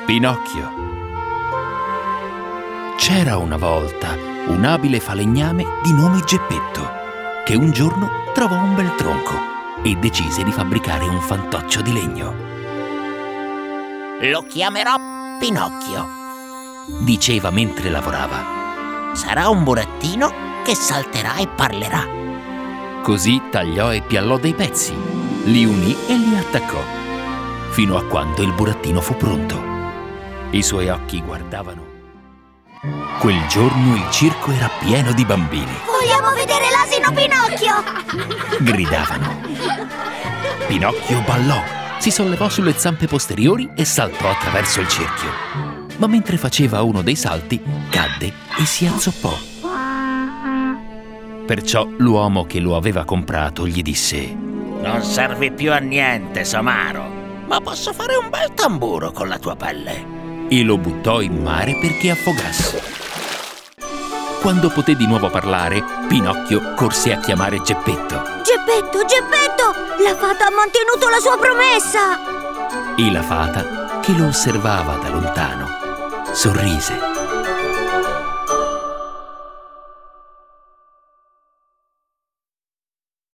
Pinocchio. C'era una volta un abile falegname di nome Geppetto che un giorno trovò un bel tronco e decise di fabbricare un fantoccio di legno. Lo chiamerò Pinocchio, diceva mentre lavorava. sarà un burattino che salterà e parlerà. Così tagliò e piallò dei pezzi, li unì e li attaccò, fino a quando il burattino fu pronto. I suoi occhi guardavano. Quel giorno il circo era pieno di bambini. Vogliamo vedere l'asino Pinocchio! Gridavano. Pinocchio ballò, si sollevò sulle zampe posteriori e saltò attraverso il cerchio. Ma mentre faceva uno dei salti, cadde e si azzoppò. Perciò l'uomo che lo aveva comprato gli disse: Non servi più a niente, somaro, ma posso fare un bel tamburo con la tua pelle. E lo buttò in mare perché affogasse. Quando poté di nuovo parlare, Pinocchio corse a chiamare Geppetto. Geppetto, Geppetto! La fata ha mantenuto la sua promessa! E la fata, che lo osservava da lontano, sorrise.